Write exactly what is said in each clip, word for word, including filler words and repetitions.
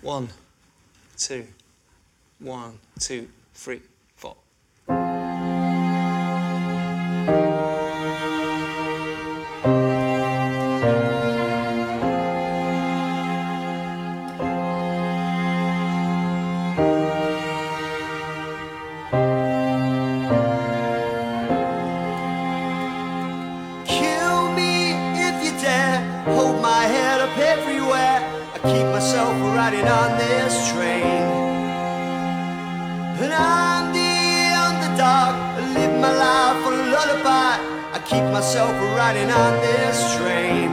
One, two, one, two, three, four. Kill me if you dare, hold my head up everywhere. I keep myself riding on this train. And I'm the underdog, I live my life on a lullaby. I keep myself riding on this train.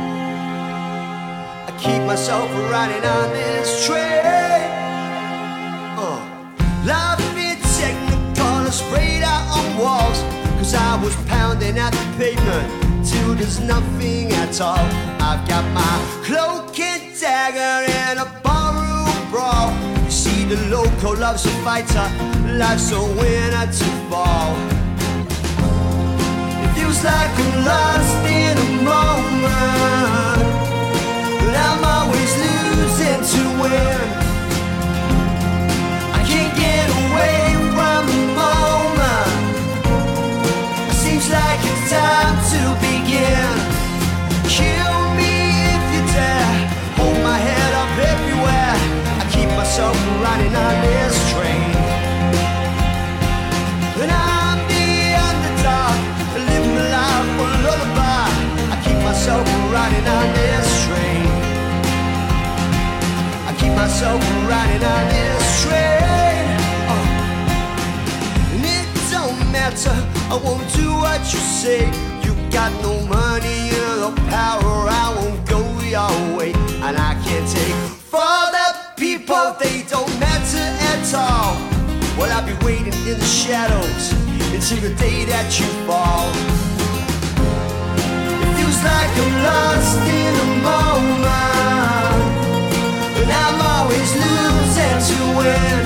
I keep myself riding on this train. uh. Life in Technicolor sprayed out on walls, cause I was pounding at the pavement till there's nothing at all. I've got my cloak and dagger and a barroom brawl. You see, the local loves a fighter, life's a winner to fall. It feels like I'm lost in a moment, but I'm always losing to win. I can't get away from the moment. Seems like it's time to begin. Kill me if you dare, hold my head up everywhere. I keep myself riding on this train. And I'm the underdog, I live my life for a lullaby. I keep myself riding on this train. I keep myself riding on this train. uh. And it don't matter, I won't do what you say. You got no money or no power, I won't go your way. And I can't take for the people, they don't matter at all. Well, I'll be waiting in the shadows until the day that you fall. It feels like I'm lost in a moment, but I'm always losing to win.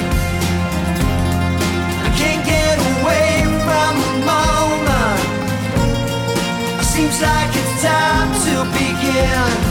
I can't get away from the moment. Seems like it's time to begin.